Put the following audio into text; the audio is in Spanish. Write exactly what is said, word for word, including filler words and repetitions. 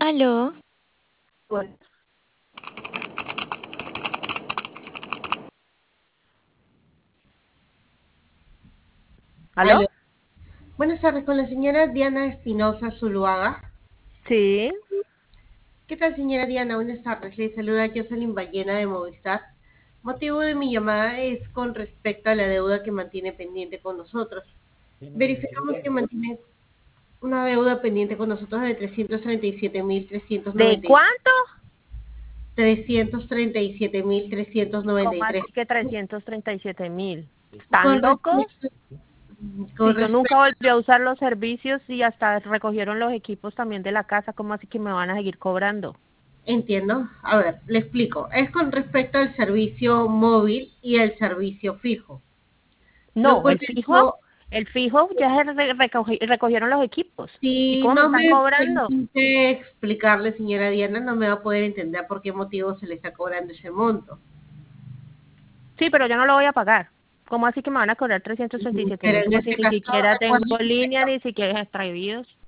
Aló, Bueno, Aló, ¿aló? buenas tardes con la señora Diana Espinosa Zuluaga. Sí, ¿Qué tal, señora Diana? Buenas tardes. Le saluda Jocelyn Ballena de Movistar. Motivo de mi llamada es con respecto a la deuda que mantiene pendiente con nosotros. Verificamos que mantiene una deuda pendiente con nosotros de trescientos treinta y siete mil trescientos ¿de noventa y tres. cuánto? trescientos treinta y siete mil trescientos noventa ¿Cómo y así tres. que trescientos treinta y siete mil? ¿Están Con locos? respecto, con Si yo nunca respecto, volví a usar los servicios y hasta recogieron los equipos también de la casa, ¿cómo así que me van a seguir cobrando? entiendo. A ver, le explico. Es con respecto al servicio móvil y al servicio fijo. Lo No, cual el fijo, yo, el fijo ya se re- recogi- recogieron los equipos. ¿Y si cómo me no están me cobrando? permite explicarle, señora Diana, no me va a poder entender por qué motivo se le está cobrando ese monto. Sí, pero yo no lo voy a pagar. ¿Cómo así que me van a cobrar trescientos treinta y siete Pero mil? en Como si ese ni caso, siquiera tengo recuerde que línea, ni siquiera extraídos.